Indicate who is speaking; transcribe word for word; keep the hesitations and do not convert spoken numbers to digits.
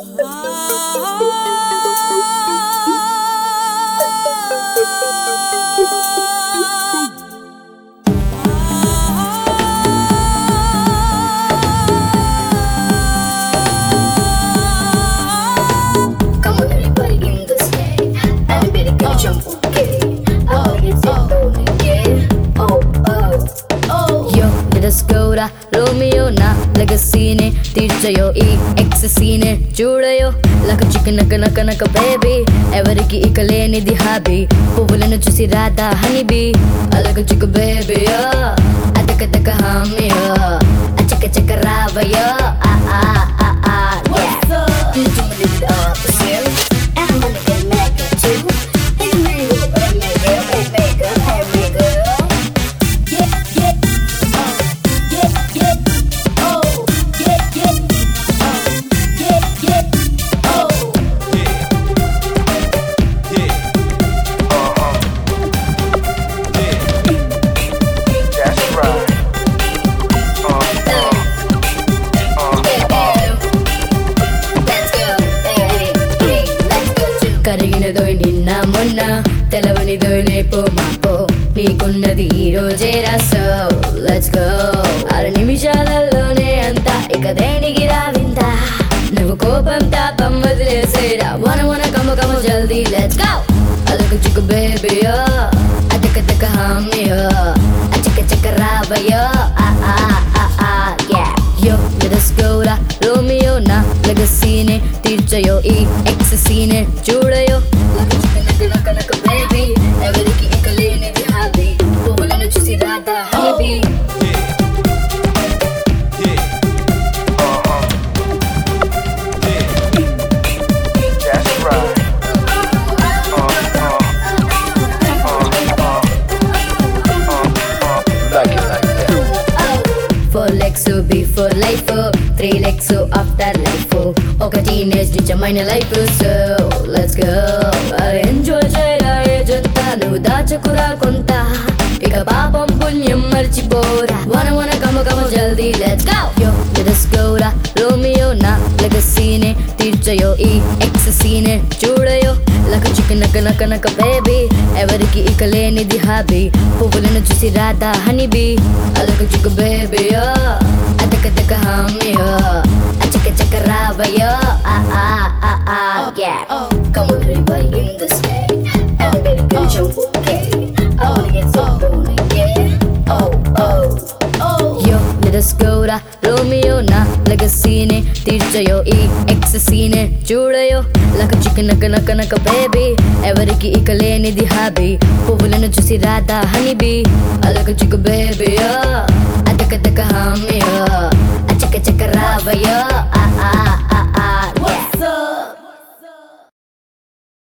Speaker 1: Romeo నా లెగసీనే తీర్చయో ఈ ఎక్ససీనే చూడయో లక చిక్ నక నక నక బేబీ ఎవరికి ఇక లేనిది హాబీ పువ్వులను చూసి రాదా హనీబీ అలక చిక్ బేబీయో అతక తక హామియో అచక చక రావయో ఆ ఆ ఆ ఆ కరిగినదోయ్ నిన్న మొన్న తెలవనిదోయ్ రేపో మాపో నీకున్నది ఈ రోజే రాసో లెట్స్ గో ఆరు నిమిషాలలోనే అంతా ఇక దేనికి రావింత నువ్వు కోపం తాపం వదిలేసేరా వన వన కమ కమ జల్దీ లెట్స్ గో అలక చిక్ బేబీయో అతక తక హామియో అచక చక రావయో ఆ ఆ ఆ ఆ యా యో లెట్స్ గో రా రోమియో నా లెగసీనే తీర్చయో ఈ ఎక్ససీనే చూడయో లక నక బేబీ ఎవరికి ఇక లేనిది హాబీ పువ్వులను చూసి రాదా honeybee four legs before life three legs after life ఒక టీనేజ్ నిజమైన life so let's go enjoy చేయరా ఏజంతా నువ్వు దాచకురా కొంత ఇక పాపం పుణ్యం మర్చిపోరా వన వన కమ కమ జల్దీ let's go yo let's go రా రోమియో నా లెగసీనే తీర్చయో ఈ ఎక్ససీనే చూడయో లక చిక్ నక నక నక బేబీ ఎవరికి ఇక లేనిది హాబీ పువ్వులను చూసి రాదా హనీబీ అలక చిక్ బేబీయో అతక తక హామియో అచక చక రావయో ఆ ఆ ఆ ఆ yeah come on everybody in the sky everybody can jump okay I wanna get so lonely yeah oh oh oh yo let us go ra Romeo నా లెగసీనే తీర్చయో ఈ ఎక్ససీనే చూడయో లక చిక్ నక నక నక బేబీ ఎవరికి ఇక లేనిది హాబీ పువ్వులను చూసి రాదా హనీబీ అలక చిక్ బేబీయో అతక తక హామియో అచక చక రావయో